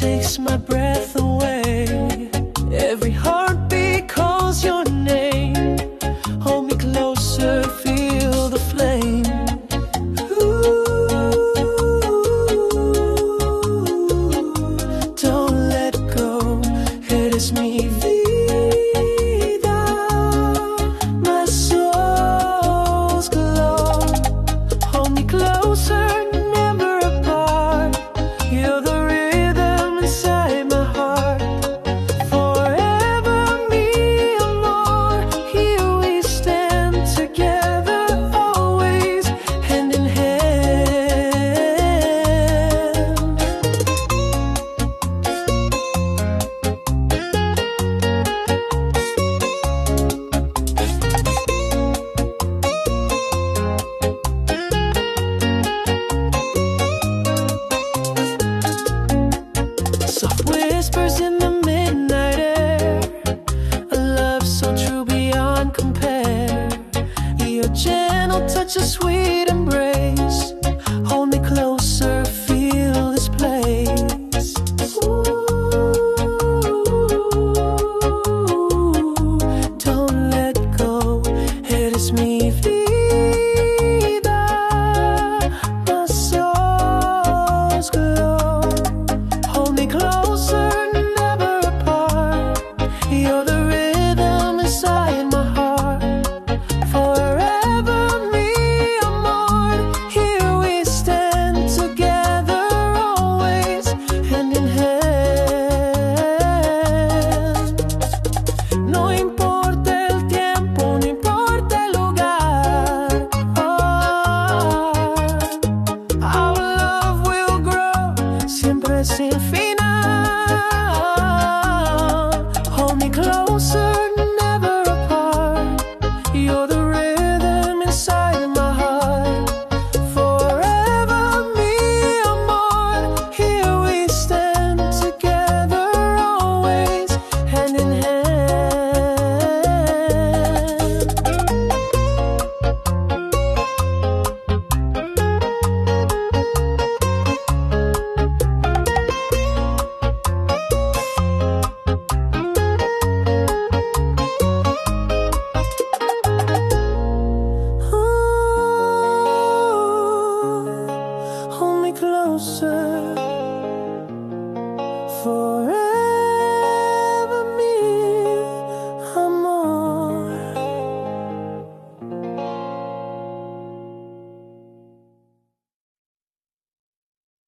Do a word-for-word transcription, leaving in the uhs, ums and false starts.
takes my breath away. Every heartbeat calls your name. Hold me closer, feel the flame. Don't let go, eres mi vida. My soul's glow. Hold me closer, never apart. You're the rhythm inside my heart. Forever me amor. Here we stand together, always hand in hand. Soft whispers in the midnight air. A love so true beyond compare. Your gentle touch, a sweet embrace. Hold me closer, feel this place. Ooh, don't let go, eres mi vida. My soul's glow. Hold me closer, never apart. You're the rhythm inside my heart. Forever me amor. Here we stand together, always hand in hand. No importa el tiempo, no importa el lugar. Oh, our love will grow, siempre sin final. Hold me closer, never apart. You're the rhythm inside my heart. Forever me amor. Here we stand together, always hand in hand. Ooh, hold me closer.